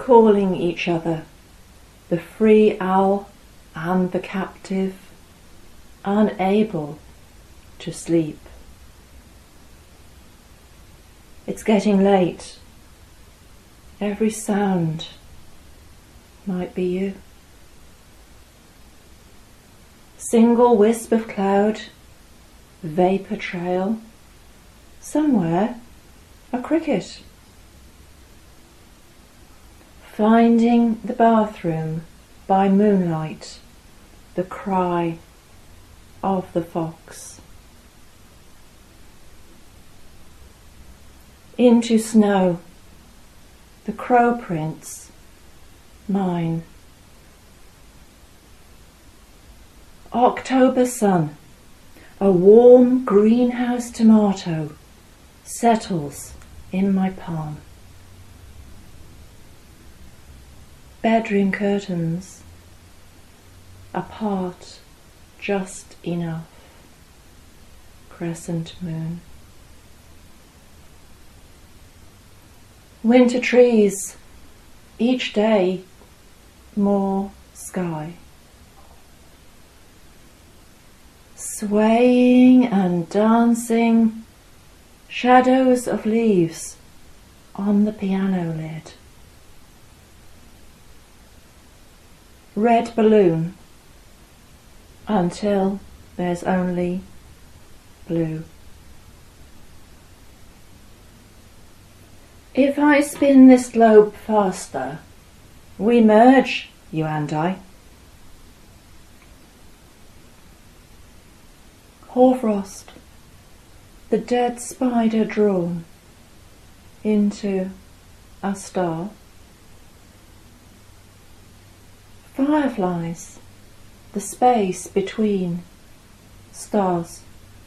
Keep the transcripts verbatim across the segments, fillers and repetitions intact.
calling each other, the free owl and the captive, unable to sleep. It's getting late. Every sound might be you. Single wisp of cloud, vapour trail, somewhere a cricket. Finding the bathroom by moonlight, the cry of the fox. Into snow, the crow prints, mine. October sun, a warm greenhouse tomato settles in my palm. Bedroom curtains, apart just enough. Crescent moon. Winter trees, each day more sky. Swaying and dancing, shadows of leaves on the piano lid. Red balloon until there's only blue. If I spin this globe faster, we merge, you and I. Hoarfrost, the dead spider drawn into a star. Fireflies, the space between stars.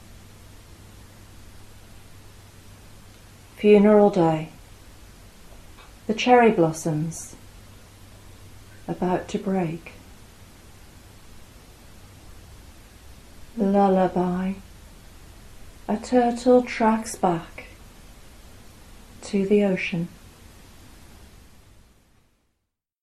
Funeral day, the cherry blossoms about to break. Lullaby, a turtle tracks back to the ocean.